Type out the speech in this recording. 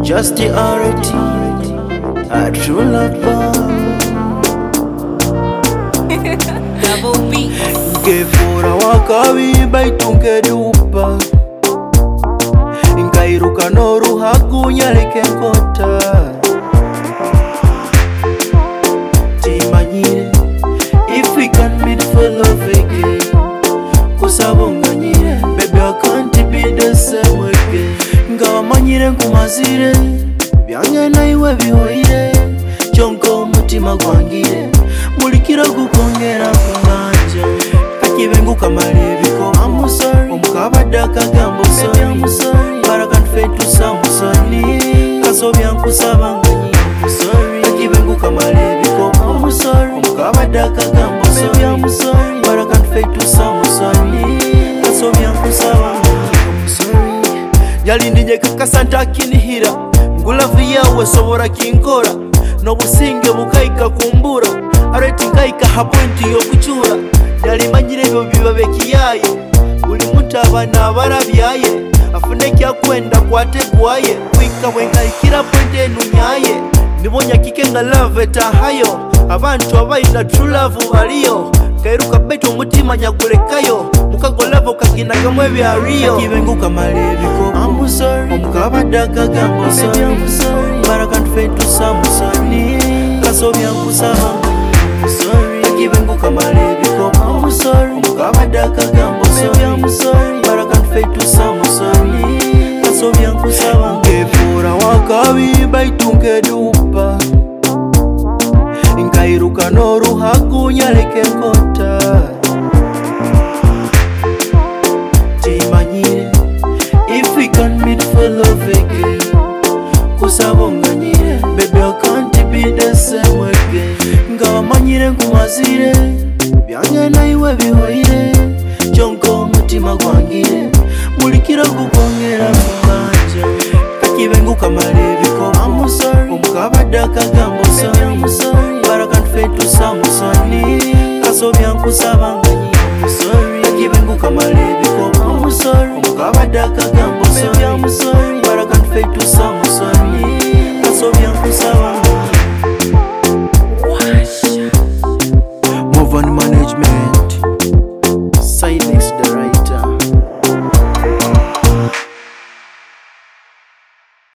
Just the RT, a true lover. Double B. Ngefura wakabi baitunge dupa, nkairuka noru hakunyaleke nkota. Timanyire, if we can meet for love again, kusabonganyire, baby I can't be the same again. Ngawamanyire nkumazire, byange naiwe bihoire, chonko mutima gwangire, mulikira gukongera kumanja. Kakibenguka malebiko, I'm sorry, omukabadde akagambo sorry, I'm sorry, but I can't fade to some sorry. Kasobya nkusabanganyire, I'm sorry, kakibenguka malebiko, I'm sorry, omukabadde akagambo sorry, I'm sorry, but I can't fade to some sorry. Kasobya nkusabanganyire, I'm sorry. Yalindinye kakasanta akinihira, ngulavu yawe sobora kinkora, n'obusinge bukaika kumbura, areti nkaika hapointi yokuchura. Yalimanyire ebyo bibabe kiyaye, buli muntu abana abarabyaye, afune kyakwenda kwategwaye, kwika bwenkaikira pointi enunyaye. Nibonya kike nga love etahayo, abantu abayina true love baliyo, kairuka beto omutima nyagulekayo, mukago love kaginagamu ebyariyo. Kakibenguka malebiko, I'm sorry, omukabadde akagambo sorry, I'm sorry, but I can't fade to some sorry. Kasobya nkusaba sorry, kakibenguka malebiko, I'm sorry, omukabadde akagambo sorry, I'm sorry, but I can't fade to some sorry. Kasobya nkusaba ngefura wakabi baitunge dupa, nkairuka noru hakunyaleke nkota. Timanyire, if we can meet for love again, kusabonganyire, baby I can't be the same again. Ngawamanyire nkumazire, byange naiwe bihoire, chonko mutima gwangire, mulikira gukongera kumanja. Kakibenguka malebiko, I'm sorry, omukabadde akagambo sorry, I'm sorry, but I can't fade to some sorry. Kasobya nkusabanganyire, I'm sorry, kakibenguka malebiko, I'm sorry, omukabadde akagambo sorry, I'm sorry, but I can't fade to some sorry. Kasobya nkusabanganyire.